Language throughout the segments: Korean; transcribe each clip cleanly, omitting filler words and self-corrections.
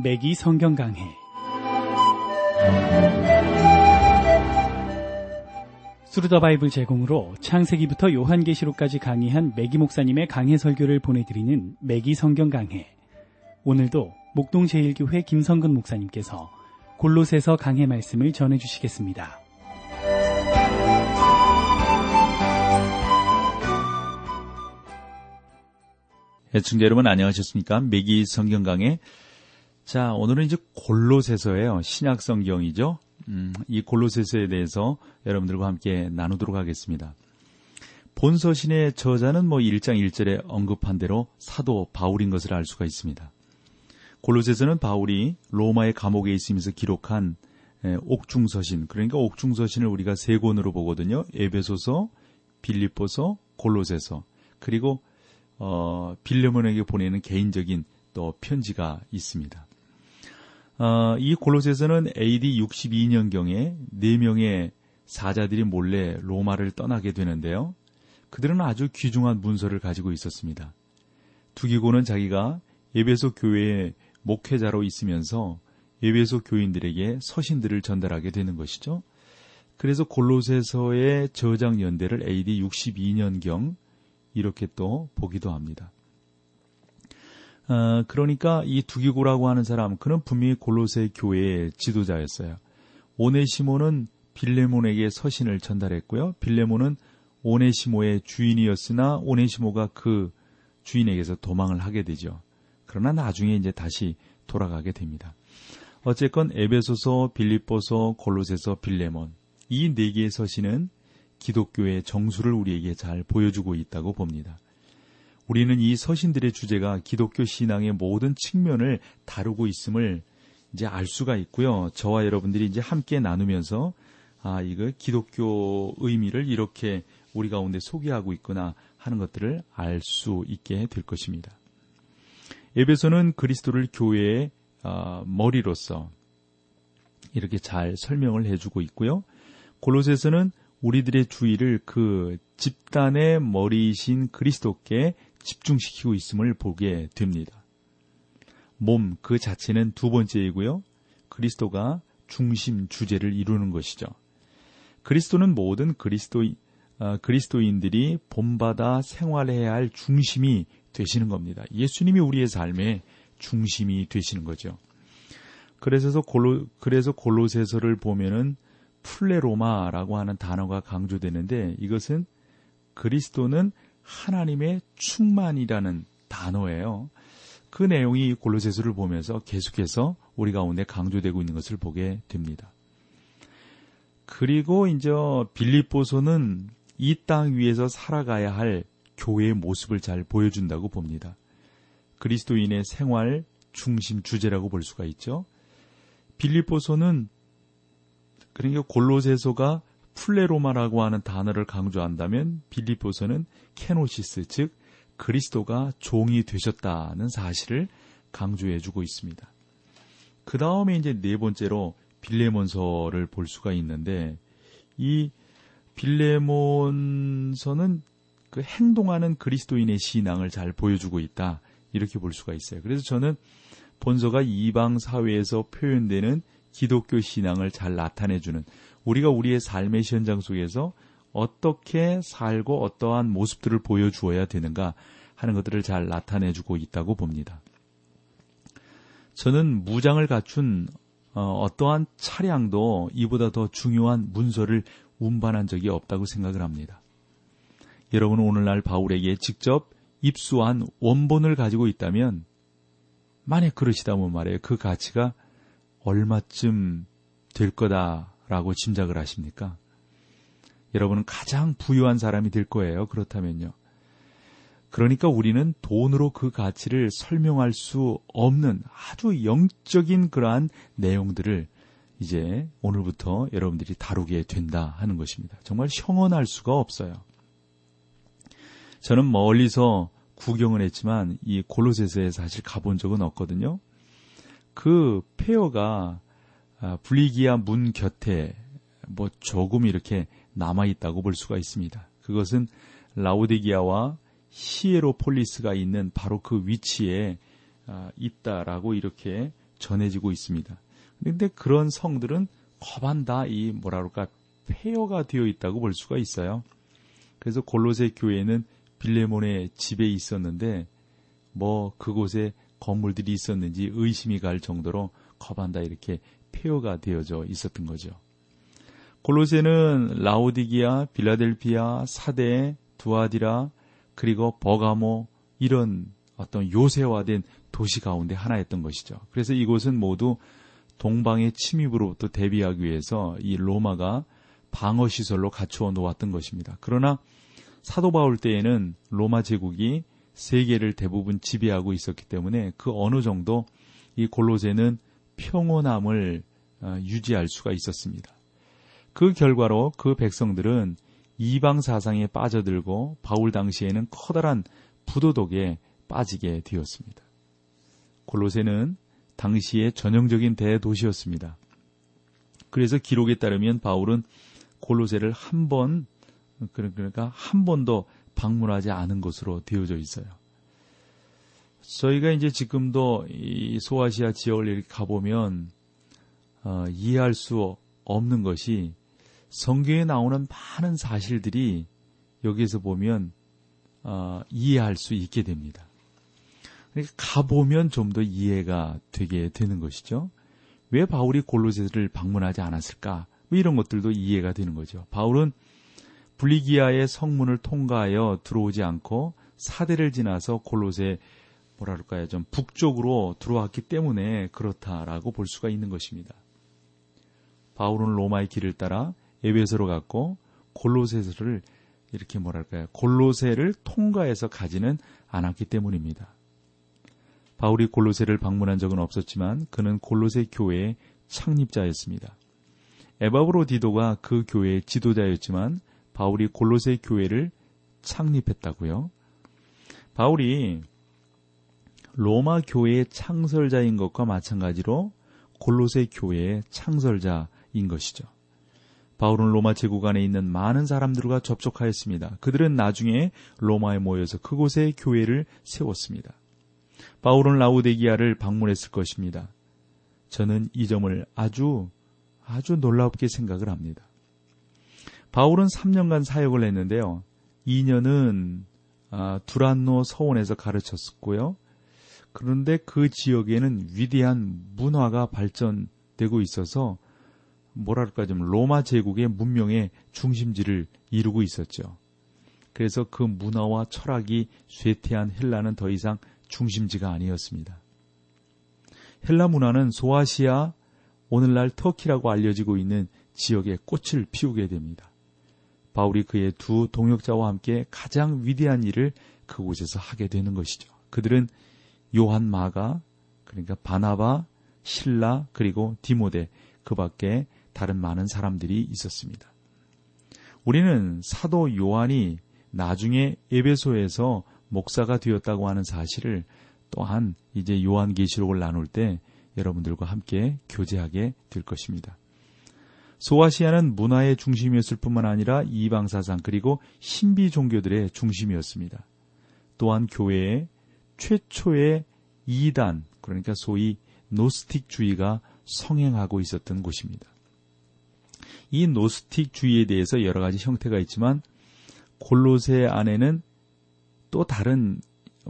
매기 성경 강해. 스루더 바이블 제공으로 창세기부터 요한계시록까지 강의한 매기 목사님의 강해 설교를 보내드리는 매기 성경 강해. 오늘도 목동 제1교회 김성근 목사님께서 골로새서 강해 말씀을 전해주시겠습니다. 애청자 여러분 안녕하셨습니까? 매기 성경 강해. 자, 오늘은 이제 골로새서예요. 신약 성경이죠. 이 골로새서에 대해서 여러분들과 함께 나누도록 하겠습니다. 본 서신의 저자는 1장 1절에 언급한 대로 사도 바울인 것을 알 수가 있습니다. 골로새서는 바울이 로마의 감옥에 있으면서 기록한 옥중서신, 그러니까 옥중서신을 우리가 세 권으로 보거든요. 에베소서, 빌립보서, 골로새서, 그리고 빌레몬에게 보내는 개인적인 또 편지가 있습니다. 이 골로새서는 AD 62년경에 4명의 사자들이 몰래 로마를 떠나게 되는데요. 그들은 아주 귀중한 문서를 가지고 있었습니다. 두기고는 자기가 에베소 교회의 목회자로 있으면서 에베소 교인들에게 서신들을 전달하게 되는 것이죠. 그래서 골로새서의 저작 연대를 AD 62년경 이렇게 또 보기도 합니다. 그러니까 이 두기고라고 하는 사람, 그는 분명히 골로새 교회의 지도자였어요. 오네시모는 빌레몬에게 서신을 전달했고요. 빌레몬은 오네시모의 주인이었으나 오네시모가 그 주인에게서 도망을 하게 되죠. 그러나 나중에 이제 다시 돌아가게 됩니다. 어쨌건 에베소서, 빌립보서, 골로새서, 빌레몬, 이 4개의 서신은 기독교의 정수를 우리에게 잘 보여주고 있다고 봅니다. 우리는 이 서신들의 주제가 기독교 신앙의 모든 측면을 다루고 있음을 이제 알 수가 있고요. 저와 여러분들이 이제 함께 나누면서 이거 기독교 의미를 이렇게 우리 가운데 소개하고 있구나 하는 것들을 알 수 있게 될 것입니다. 에베소는 그리스도를 교회의 머리로서 이렇게 잘 설명을 해주고 있고요. 골로새서는 우리들의 주의를 그 집단의 머리이신 그리스도께 집중시키고 있음을 보게 됩니다. 몸 그 자체는 두 번째이고요. 그리스도가 중심 주제를 이루는 것이죠. 그리스도는 모든 그리스도인들이 본받아 생활해야 할 중심이 되시는 겁니다. 예수님이 우리의 삶의 중심이 되시는 거죠. 그래서 골로새서를 보면은 플레로마라고 하는 단어가 강조되는데 이것은 그리스도는 하나님의 충만이라는 단어예요. 그 내용이 골로새서를 보면서 계속해서 우리 가운데 강조되고 있는 것을 보게 됩니다. 그리고 이제 빌립보서는 이 땅 위에서 살아가야 할 교회의 모습을 잘 보여준다고 봅니다. 그리스도인의 생활 중심 주제라고 볼 수가 있죠. 빌립보서는 그러니까 골로새서가 플레로마라고 하는 단어를 강조한다면 빌립보서는 케노시스, 즉 그리스도가 종이 되셨다는 사실을 강조해주고 있습니다. 그 다음에 이제 네 번째로 빌레몬서를 볼 수가 있는데 이 빌레몬서는 그 행동하는 그리스도인의 신앙을 잘 보여주고 있다 이렇게 볼 수가 있어요. 그래서 저는 본서가 이방 사회에서 표현되는 기독교 신앙을 잘 나타내주는 우리가 우리의 삶의 현장 속에서 어떻게 살고 어떠한 모습들을 보여주어야 되는가 하는 것들을 잘 나타내주고 있다고 봅니다. 저는 무장을 갖춘 어떠한 차량도 이보다 더 중요한 문서를 운반한 적이 없다고 생각을 합니다. 여러분은 오늘날 바울에게 직접 입수한 원본을 가지고 있다면 만약 그러시다면 말이에요. 그 가치가 얼마쯤 될 거다라고 짐작을 하십니까? 여러분은 가장 부유한 사람이 될 거예요. 그렇다면요. 그러니까 우리는 돈으로 그 가치를 설명할 수 없는 아주 영적인 그러한 내용들을 이제 오늘부터 여러분들이 다루게 된다 하는 것입니다. 정말 형언할 수가 없어요. 저는 멀리서 구경을 했지만 이 골로새서에 사실 가본 적은 없거든요. 그 폐허가 블리기아 문 곁에 조금 이렇게 남아있다고 볼 수가 있습니다. 그것은 라오디게아와 히에로폴리스가 있는 바로 그 위치에 있다라고 이렇게 전해지고 있습니다. 그런데 그런 성들은 거반 다 폐허가 되어 있다고 볼 수가 있어요. 그래서 골로새 교회는 빌레몬의 집에 있었는데 그곳에 건물들이 있었는지 의심이 갈 정도로 거반 다 이렇게 폐허가 되어져 있었던 거죠. 골로새는 라오디기아, 빌라델피아, 사대, 두아디라, 그리고 버가모 이런 어떤 요새화된 도시 가운데 하나였던 것이죠. 그래서 이곳은 모두 동방의 침입으로부터 대비하기 위해서 이 로마가 방어시설로 갖추어 놓았던 것입니다. 그러나 사도 바울 때에는 로마 제국이 세계를 대부분 지배하고 있었기 때문에 그 어느 정도 이 골로새는 평온함을 유지할 수가 있었습니다. 그 결과로 그 백성들은 이방 사상에 빠져들고 바울 당시에는 커다란 부도덕에 빠지게 되었습니다. 골로새는 당시의 전형적인 대도시였습니다. 그래서 기록에 따르면 바울은 골로새를 한 번도 방문하지 않은 것으로 되어져 있어요. 저희가 이제 지금도 이 소아시아 지역을 이렇게 가보면 이해할 수 없는 것이 성경에 나오는 많은 사실들이 여기에서 보면 이해할 수 있게 됩니다. 그러니까 가보면 좀 더 이해가 되게 되는 것이죠. 왜 바울이 골로새를 방문하지 않았을까? 이런 것들도 이해가 되는 거죠. 바울은 불리기아의 성문을 통과하여 들어오지 않고 사대를 지나서 골로새 좀 북쪽으로 들어왔기 때문에 그렇다라고 볼 수가 있는 것입니다. 바울은 로마의 길을 따라 에베소로 갔고 골로새를 골로새를 통과해서 가지는 않았기 때문입니다. 바울이 골로새를 방문한 적은 없었지만 그는 골로새 교회의 창립자였습니다. 에바브로디도가 그 교회의 지도자였지만 바울이 골로새 교회를 창립했다고요. 바울이 로마 교회의 창설자인 것과 마찬가지로 골로새 교회의 창설자인 것이죠. 바울은 로마 제국 안에 있는 많은 사람들과 접촉하였습니다. 그들은 나중에 로마에 모여서 그곳에 교회를 세웠습니다. 바울은 라오디게아를 방문했을 것입니다. 저는 이 점을 아주 놀랍게 생각을 합니다. 바울은 3년간 사역을 했는데요. 2년은 두란노 서원에서 가르쳤었고요. 그런데 그 지역에는 위대한 문화가 발전되고 있어서 좀 로마 제국의 문명의 중심지를 이루고 있었죠. 그래서 그 문화와 철학이 쇠퇴한 헬라는 더 이상 중심지가 아니었습니다. 헬라 문화는 소아시아, 오늘날 터키라고 알려지고 있는 지역에 꽃을 피우게 됩니다. 바울이 그의 두 동역자와 함께 가장 위대한 일을 그곳에서 하게 되는 것이죠. 그들은 요한 마가, 그러니까 바나바, 실라, 그리고 디모데, 그 밖에 다른 많은 사람들이 있었습니다. 우리는 사도 요한이 나중에 에베소에서 목사가 되었다고 하는 사실을 또한 이제 요한계시록을 나눌 때 여러분들과 함께 교제하게 될 것입니다. 소아시아는 문화의 중심이었을 뿐만 아니라 이방사상 그리고 신비 종교들의 중심이었습니다. 또한 교회의 최초의 이단, 그러니까 소위 노스틱주의가 성행하고 있었던 곳입니다. 이 노스틱주의에 대해서 여러 가지 형태가 있지만 골로새 안에는 또 다른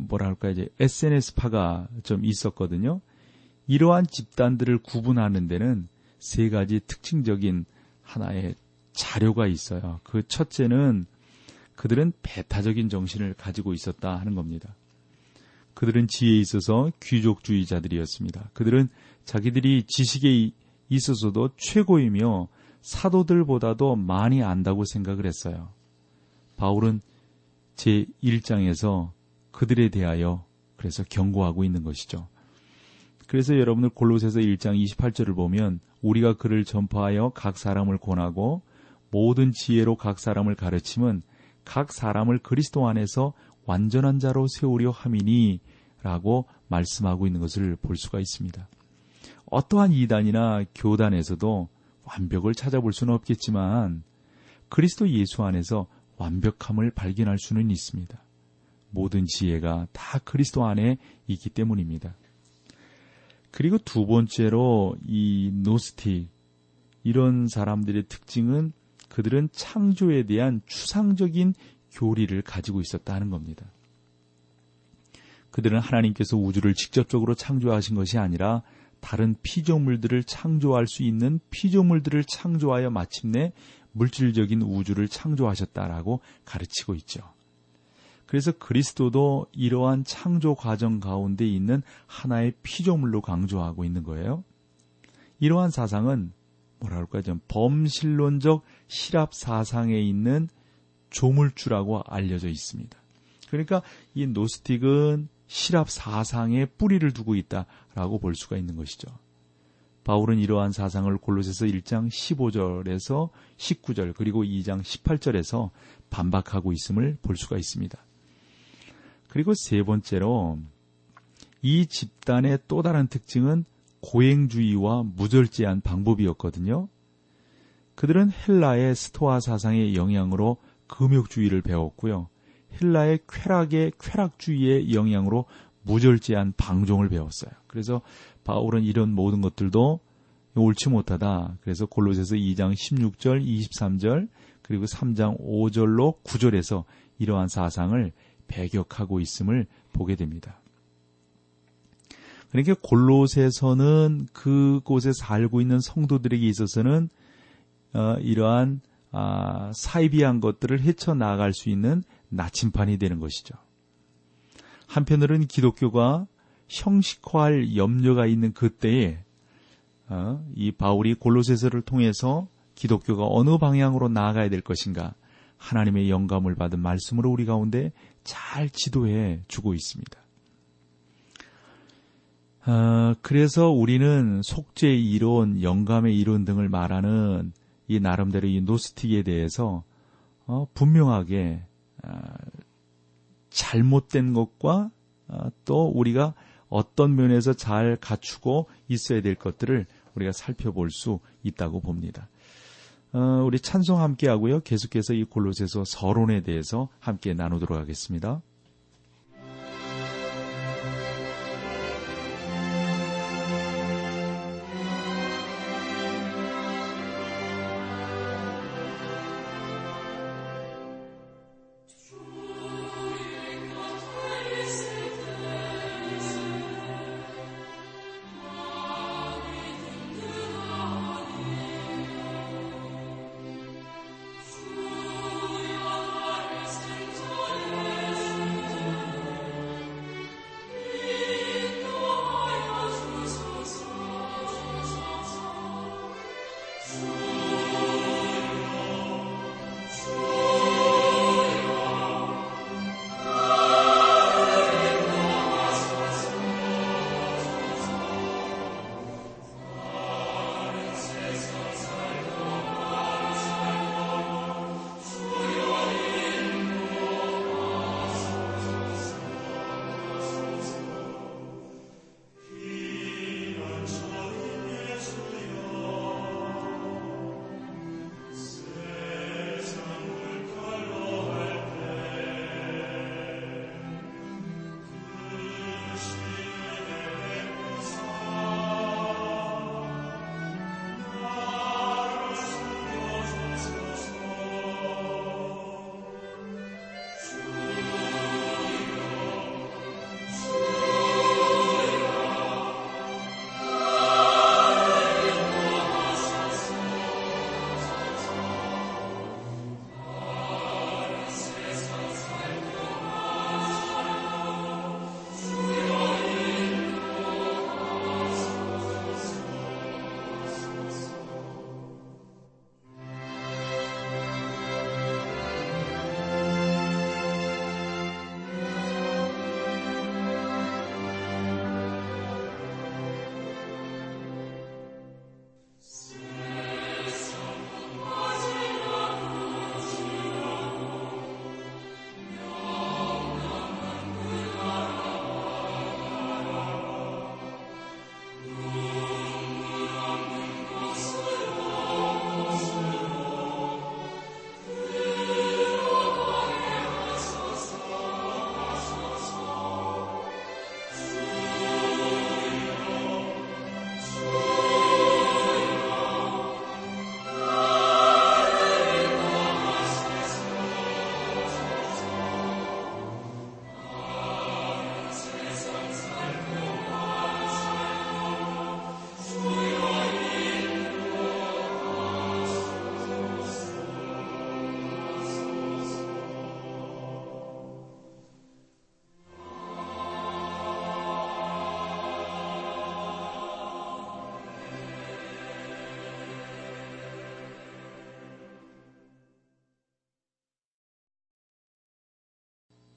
SNS파가 좀 있었거든요. 이러한 집단들을 구분하는 데는 세 가지 특징적인 하나의 자료가 있어요. 그 첫째는 그들은 배타적인 정신을 가지고 있었다 하는 겁니다. 그들은 지혜에 있어서 귀족주의자들이었습니다. 그들은 자기들이 지식에 있어서도 최고이며 사도들보다도 많이 안다고 생각을 했어요. 바울은 제1장에서 그들에 대하여 그래서 경고하고 있는 것이죠. 그래서 여러분들 골로새서 1장 28절을 보면 우리가 그를 전파하여 각 사람을 권하고 모든 지혜로 각 사람을 가르침은 각 사람을 그리스도 안에서 완전한 자로 세우려 함이니 라고 말씀하고 있는 것을 볼 수가 있습니다. 어떠한 이단이나 교단에서도 완벽을 찾아볼 수는 없겠지만 그리스도 예수 안에서 완벽함을 발견할 수는 있습니다. 모든 지혜가 다 그리스도 안에 있기 때문입니다. 그리고 두 번째로 이 노스틱, 이런 사람들의 특징은 그들은 창조에 대한 추상적인 교리를 가지고 있었다 하는 겁니다. 그들은 하나님께서 우주를 직접적으로 창조하신 것이 아니라 다른 피조물들을 창조할 수 있는 피조물들을 창조하여 마침내 물질적인 우주를 창조하셨다라고 가르치고 있죠. 그래서 그리스도도 이러한 창조 과정 가운데 있는 하나의 피조물로 강조하고 있는 거예요. 이러한 사상은 뭐라 그럴까요? 좀 범신론적 실합 사상에 있는 조물주라고 알려져 있습니다. 그러니까 이 노스틱은 실합 사상에 뿌리를 두고 있다라고 볼 수가 있는 것이죠. 바울은 이러한 사상을 골로새서 1장 15절에서 19절 그리고 2장 18절에서 반박하고 있음을 볼 수가 있습니다. 그리고 세 번째로 이 집단의 또 다른 특징은 고행주의와 무절제한 방법이었거든요. 그들은 헬라의 스토아 사상의 영향으로 금욕주의를 배웠고요. 헬라의 쾌락주의의 영향으로 무절제한 방종을 배웠어요. 그래서 바울은 이런 모든 것들도 옳지 못하다. 그래서 골로새서 2장 16절, 23절 그리고 3장 5절로 9절에서 이러한 사상을 배격하고 있음을 보게 됩니다. 그러니까 골로새서는 그곳에 살고 있는 성도들에게 있어서는 이러한 사이비한 것들을 헤쳐나갈 수 있는 나침판이 되는 것이죠. 한편으로는 기독교가 형식화할 염려가 있는 그때에 이 바울이 골로새서를 통해서 기독교가 어느 방향으로 나아가야 될 것인가 하나님의 영감을 받은 말씀으로 우리 가운데 잘 지도해 주고 있습니다. 그래서 우리는 속죄의 이론, 영감의 이론 등을 말하는 이 나름대로 이 노스틱에 대해서 분명하게 잘못된 것과 또 우리가 어떤 면에서 잘 갖추고 있어야 될 것들을 우리가 살펴볼 수 있다고 봅니다. 우리 찬송 함께 하고요. 계속해서 이 골로새서 서론에 대해서 함께 나누도록 하겠습니다.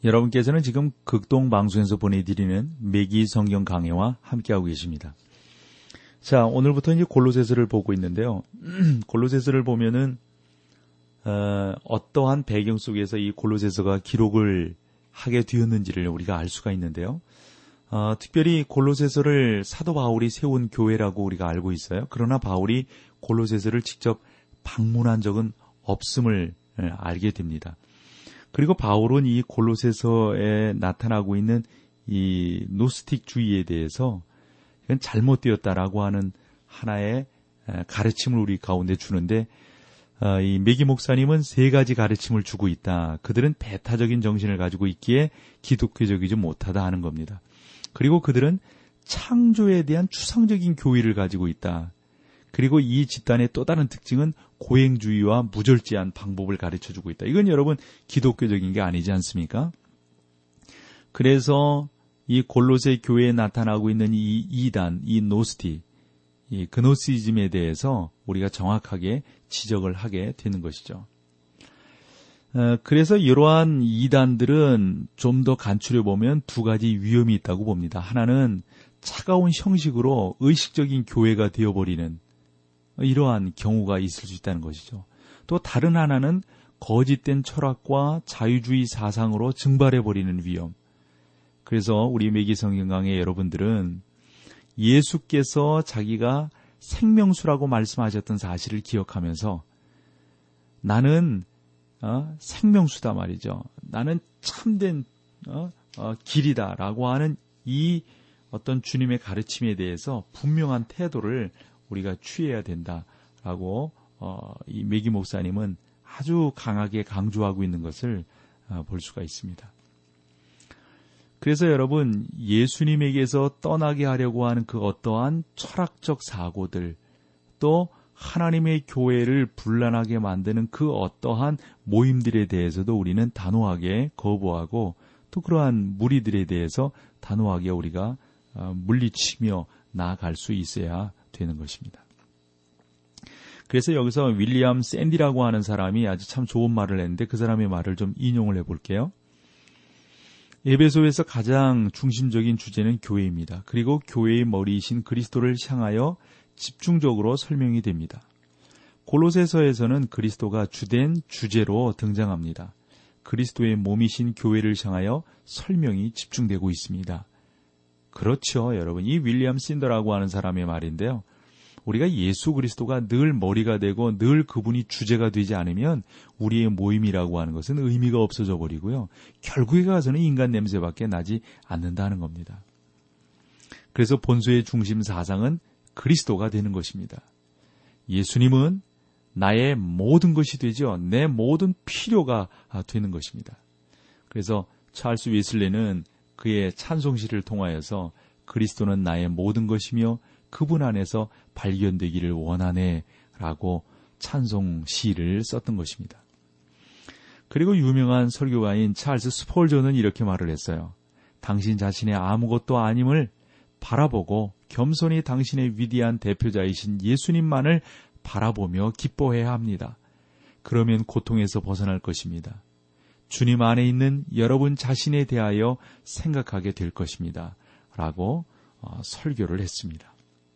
여러분께서는 지금 극동방송에서 보내드리는 매기 성경 강해와 함께하고 계십니다. 자, 오늘부터 이제 골로새서를 보고 있는데요. 골로새서를 보면은 어떠한 배경 속에서 이 골로새서가 기록을 하게 되었는지를 우리가 알 수가 있는데요. 특별히 골로새서를 사도 바울이 세운 교회라고 우리가 알고 있어요. 그러나 바울이 골로새서를 직접 방문한 적은 없음을 알게 됩니다. 그리고 바울은 이 골로새서에 나타나고 있는 이 노스틱주의에 대해서 이건 잘못되었다라고 하는 하나의 가르침을 우리 가운데 주는데, 이 매기 목사님은 세 가지 가르침을 주고 있다. 그들은 배타적인 정신을 가지고 있기에 기독교적이지 못하다 하는 겁니다. 그리고 그들은 창조에 대한 추상적인 교의를 가지고 있다. 그리고 이 집단의 또 다른 특징은 고행주의와 무절제한 방법을 가르쳐주고 있다. 이건 여러분 기독교적인 게 아니지 않습니까? 그래서 이 골로새 교회에 나타나고 있는 이 이단, 이 노스티, 이 그노시즘에 대해서 우리가 정확하게 지적을 하게 되는 것이죠. 그래서 이러한 이단들은 좀 더 간추려 보면 두 가지 위험이 있다고 봅니다. 하나는 차가운 형식으로 의식적인 교회가 되어버리는 이러한 경우가 있을 수 있다는 것이죠. 또 다른 하나는 거짓된 철학과 자유주의 사상으로 증발해버리는 위험. 그래서 우리 매기 성경 강의 여러분들은 예수께서 자기가 생명수라고 말씀하셨던 사실을 기억하면서 나는 생명수다 말이죠. 나는 참된 길이다라고 하는 이 어떤 주님의 가르침에 대해서 분명한 태도를 우리가 취해야 된다라고 이 매기 목사님은 아주 강하게 강조하고 있는 것을 볼 수가 있습니다. 그래서 여러분, 예수님에게서 떠나게 하려고 하는 그 어떠한 철학적 사고들, 또 하나님의 교회를 분란하게 만드는 그 어떠한 모임들에 대해서도 우리는 단호하게 거부하고, 또 그러한 무리들에 대해서 단호하게 우리가 물리치며 나아갈 수 있어야 되는 것입니다. 그래서 여기서 윌리엄 샌디라고 하는 사람이 아주 참 좋은 말을 했는데 그 사람의 말을 좀 인용을 해볼게요. 에베소에서 가장 중심적인 주제는 교회입니다. 그리고 교회의 머리이신 그리스도를 향하여 집중적으로 설명이 됩니다. 골로새서에서는 그리스도가 주된 주제로 등장합니다. 그리스도의 몸이신 교회를 향하여 설명이 집중되고 있습니다. 그렇죠, 여러분. 이 윌리엄 샌더라고 하는 사람의 말인데요. 우리가 예수 그리스도가 늘 머리가 되고 늘 그분이 주제가 되지 않으면 우리의 모임이라고 하는 것은 의미가 없어져 버리고요. 결국에 가서는 인간 냄새밖에 나지 않는다는 겁니다. 그래서 본소의 중심 사상은 그리스도가 되는 것입니다. 예수님은 나의 모든 것이 되죠. 내 모든 필요가 되는 것입니다. 그래서 찰스 웨슬리는 그의 찬송시를 통하여서 그리스도는 나의 모든 것이며 그분 안에서 발견되기를 원하네 라고 찬송시를 썼던 것입니다. 그리고 유명한 설교가인 찰스 스폴전은 이렇게 말을 했어요. 당신 자신의 아무것도 아님을 바라보고 겸손히 당신의 위대한 대표자이신 예수님만을 바라보며 기뻐해야 합니다. 그러면 고통에서 벗어날 것입니다. 주님 안에 있는 여러분 자신에 대하여 생각하게 될 것입니다. 라고 설교를 했습니다.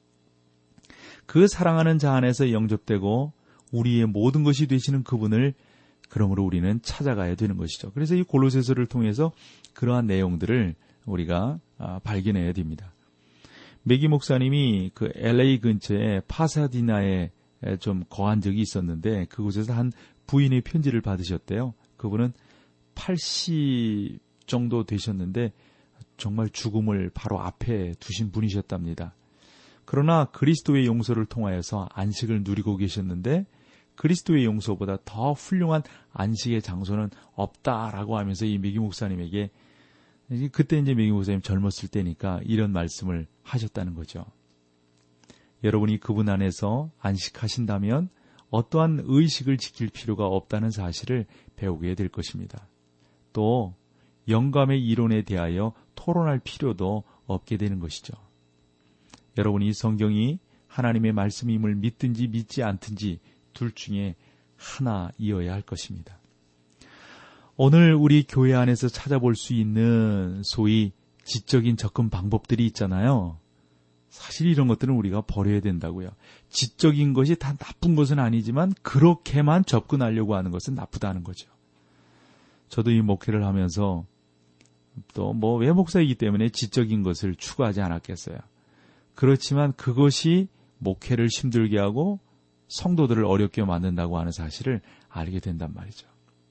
그 사랑하는 자 안에서 영접되고 우리의 모든 것이 되시는 그분을 그러므로 우리는 찾아가야 되는 것이죠. 그래서 이 골로새서를 통해서 그러한 내용들을 우리가 발견해야 됩니다. 매기 목사님이 그 LA 근처에 파사디나에 좀 거한 적이 있었는데 그곳에서 한 부인의 편지를 받으셨대요. 그분은 80 정도 되셨는데 정말 죽음을 바로 앞에 두신 분이셨답니다. 그러나 그리스도의 용서를 통하여서 안식을 누리고 계셨는데 그리스도의 용서보다 더 훌륭한 안식의 장소는 없다라고 하면서 이 매기 목사님에게, 그때 이제 매기 목사님 젊었을 때니까 이런 말씀을 하셨다는 거죠. 여러분이 그분 안에서 안식하신다면 어떠한 의식을 지킬 필요가 없다는 사실을 배우게 될 것입니다. 또 영감의 이론에 대하여 토론할 필요도 없게 되는 것이죠. 여러분이 성경이 하나님의 말씀임을 믿든지 믿지 않든지 둘 중에 하나이어야 할 것입니다. 오늘 우리 교회 안에서 찾아볼 수 있는 소위 지적인 접근 방법들이 있잖아요. 사실 이런 것들은 우리가 버려야 된다고요. 지적인 것이 다 나쁜 것은 아니지만 그렇게만 접근하려고 하는 것은 나쁘다는 거죠. 저도 이 목회를 하면서 또 왜 목사이기 때문에 지적인 것을 추구하지 않았겠어요. 그렇지만 그것이 목회를 힘들게 하고 성도들을 어렵게 만든다고 하는 사실을 알게 된단 말이죠.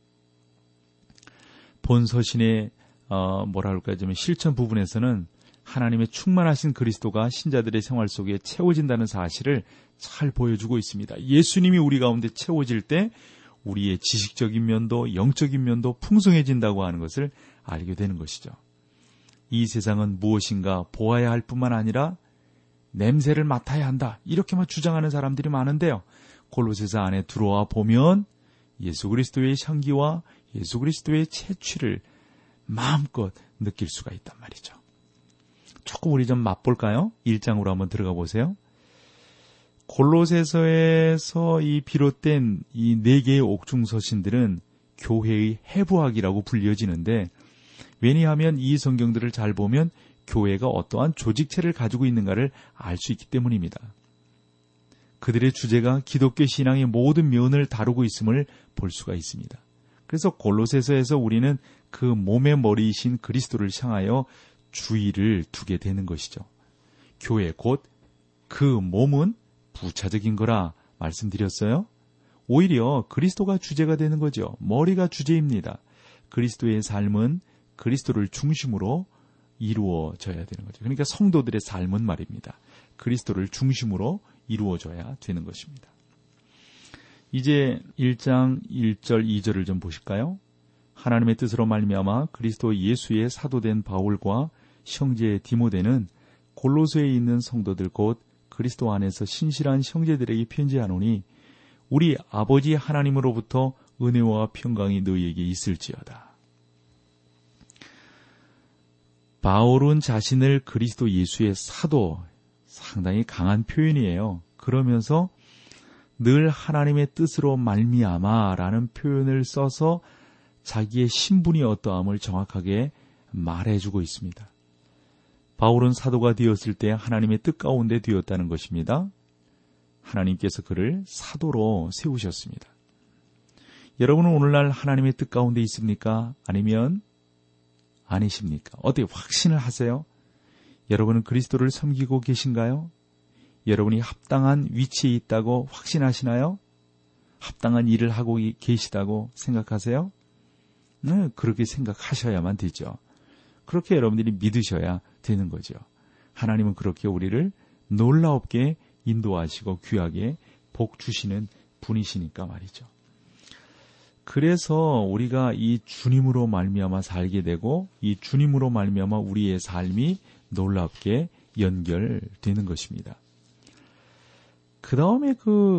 본 서신의 좀 실천 부분에서는 하나님의 충만하신 그리스도가 신자들의 생활 속에 채워진다는 사실을 잘 보여주고 있습니다. 예수님이 우리 가운데 채워질 때 우리의 지식적인 면도 영적인 면도 풍성해진다고 하는 것을 알게 되는 것이죠. 이 세상은 무엇인가 보아야 할 뿐만 아니라 냄새를 맡아야 한다, 이렇게만 주장하는 사람들이 많은데요. 골로새서 안에 들어와 보면 예수 그리스도의 향기와 예수 그리스도의 채취를 마음껏 느낄 수가 있단 말이죠. 조금 우리 좀 맛볼까요? 1장으로 한번 들어가 보세요. 골로새서에서 이 비롯된 이 4개의 옥중서신들은 교회의 해부학이라고 불려지는데, 왜냐하면 이 성경들을 잘 보면 교회가 어떠한 조직체를 가지고 있는가를 알 수 있기 때문입니다. 그들의 주제가 기독교 신앙의 모든 면을 다루고 있음을 볼 수가 있습니다. 그래서 골로새서에서 우리는 그 몸의 머리이신 그리스도를 향하여 주의를 두게 되는 것이죠. 교회 곧 그 몸은 부차적인 거라 말씀드렸어요. 오히려 그리스도가 주제가 되는 거죠. 머리가 주제입니다. 그리스도의 삶은 그리스도를 중심으로 이루어져야 되는 거죠. 그러니까 성도들의 삶은 말입니다. 그리스도를 중심으로 이루어져야 되는 것입니다. 이제 1장 1절 2절을 좀 보실까요? 하나님의 뜻으로 말미암아 그리스도 예수의 사도된 바울과 형제 디모데는 골로새에 있는 성도들 곧 그리스도 안에서 신실한 형제들에게 편지하노니 우리 아버지 하나님으로부터 은혜와 평강이 너희에게 있을지어다. 바울은 자신을 그리스도 예수의 사도, 상당히 강한 표현이에요. 그러면서 늘 하나님의 뜻으로 말미암아라는 표현을 써서 자기의 신분이 어떠함을 정확하게 말해주고 있습니다. 바울은 사도가 되었을 때 하나님의 뜻 가운데 되었다는 것입니다. 하나님께서 그를 사도로 세우셨습니다. 여러분은 오늘날 하나님의 뜻 가운데 있습니까? 아니면 아니십니까? 어떻게 확신을 하세요? 여러분은 그리스도를 섬기고 계신가요? 여러분이 합당한 위치에 있다고 확신하시나요? 합당한 일을 하고 계시다고 생각하세요? 네, 그렇게 생각하셔야만 되죠. 그렇게 여러분들이 믿으셔야 되는 거죠. 하나님은 그렇게 우리를 놀라웁게 인도하시고 귀하게 복 주시는 분이시니까 말이죠. 그래서 우리가 이 주님으로 말미암아 살게 되고 이 주님으로 말미암아 우리의 삶이 놀랍게 연결되는 것입니다. 그 다음에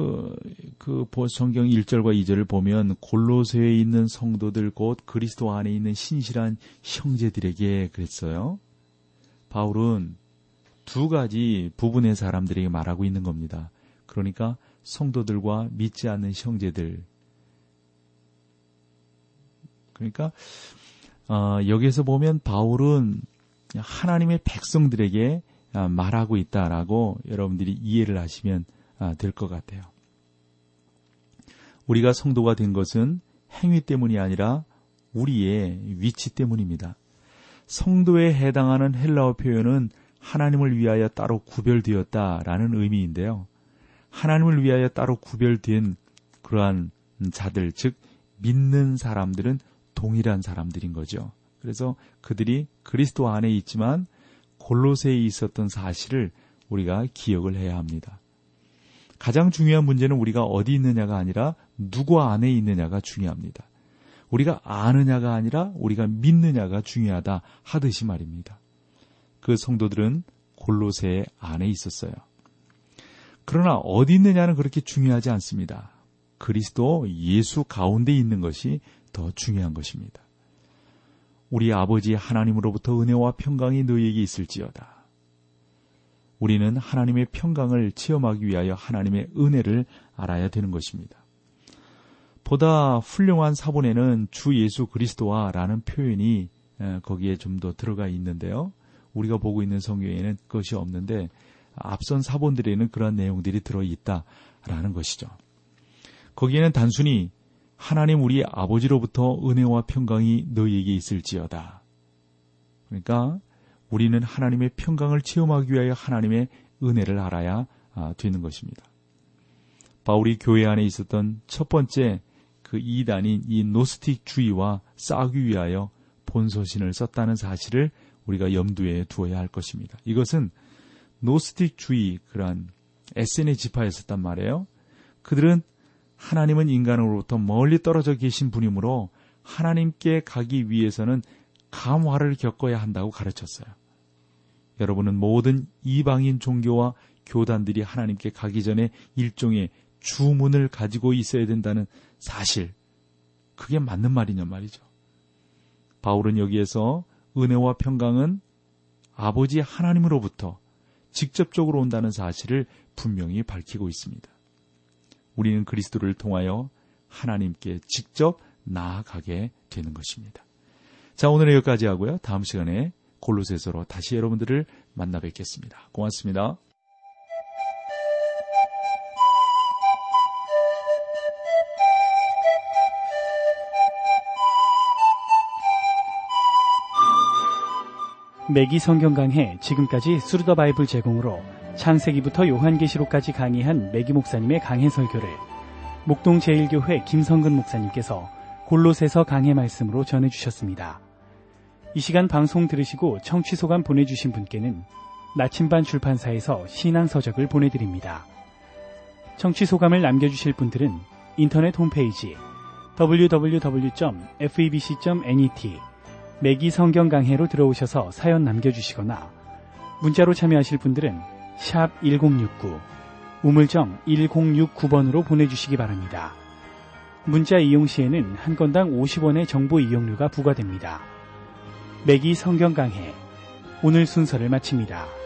성경 1절과 2절을 보면 골로새에 있는 성도들 곧 그리스도 안에 있는 신실한 형제들에게 그랬어요. 바울은 2가지 부분의 사람들에게 말하고 있는 겁니다. 그러니까 성도들과 믿지 않는 형제들. 그러니까 여기에서 보면 바울은 하나님의 백성들에게 말하고 있다라고 여러분들이 이해를 하시면 될 것 같아요. 우리가 성도가 된 것은 행위 때문이 아니라 우리의 위치 때문입니다. 성도에 해당하는 헬라어 표현은 하나님을 위하여 따로 구별되었다라는 의미인데요. 하나님을 위하여 따로 구별된 그러한 자들, 즉 믿는 사람들은 동일한 사람들인 거죠. 그래서 그들이 그리스도 안에 있지만 골로새에 있었던 사실을 우리가 기억을 해야 합니다. 가장 중요한 문제는 우리가 어디 있느냐가 아니라 누구 안에 있느냐가 중요합니다. 우리가 아느냐가 아니라 우리가 믿느냐가 중요하다 하듯이 말입니다. 그 성도들은 골로새 안에 있었어요. 그러나 어디 있느냐는 그렇게 중요하지 않습니다. 그리스도 예수 가운데 있는 것이 더 중요한 것입니다. 우리 아버지 하나님으로부터 은혜와 평강이 너희에게 있을지어다. 우리는 하나님의 평강을 체험하기 위하여 하나님의 은혜를 알아야 되는 것입니다. 보다 훌륭한 사본에는 주 예수 그리스도와 라는 표현이 거기에 좀 더 들어가 있는데요. 우리가 보고 있는 성경에는 그것이 없는데 앞선 사본들에는 그런 내용들이 들어있다라는 것이죠. 거기에는 단순히 하나님 우리 아버지로부터 은혜와 평강이 너희에게 있을지어다. 그러니까 우리는 하나님의 평강을 체험하기 위하여 하나님의 은혜를 알아야 되는 것입니다. 바울이 교회 안에 있었던 첫 번째 그 이단인 이 노스틱주의와 싸우기 위하여 본서신을 썼다는 사실을 우리가 염두에 두어야 할 것입니다. 이것은 노스틱주의, 그러한 에세네 지파였었단 말이에요. 그들은 하나님은 인간으로부터 멀리 떨어져 계신 분이므로 하나님께 가기 위해서는 감화를 겪어야 한다고 가르쳤어요. 여러분은 모든 이방인 종교와 교단들이 하나님께 가기 전에 일종의 주문을 가지고 있어야 된다는 사실, 그게 맞는 말이냐 말이죠. 바울은 여기에서 은혜와 평강은 아버지 하나님으로부터 직접적으로 온다는 사실을 분명히 밝히고 있습니다. 우리는 그리스도를 통하여 하나님께 직접 나아가게 되는 것입니다. 자, 오늘은 여기까지 하고요. 다음 시간에 골로새서로 다시 여러분들을 만나 뵙겠습니다. 고맙습니다. 매기 성경 강해, 지금까지 스루더 바이블 제공으로 창세기부터 요한계시록까지 강의한 매기 목사님의 강해 설교를 목동 제1교회 김성근 목사님께서 골로새서 강해 말씀으로 전해주셨습니다. 이 시간 방송 들으시고 청취 소감 보내주신 분께는 나침반 출판사에서 신앙서적을 보내드립니다. 청취 소감을 남겨주실 분들은 인터넷 홈페이지 www.febc.net 매기 성경 강해로 들어오셔서 사연 남겨주시거나 문자로 참여하실 분들은 샵 1069, 우물정 1069번으로 보내주시기 바랍니다. 문자 이용 시에는 한 건당 50원의 정보 이용료가 부과됩니다. 매기 성경 강해, 오늘 순서를 마칩니다.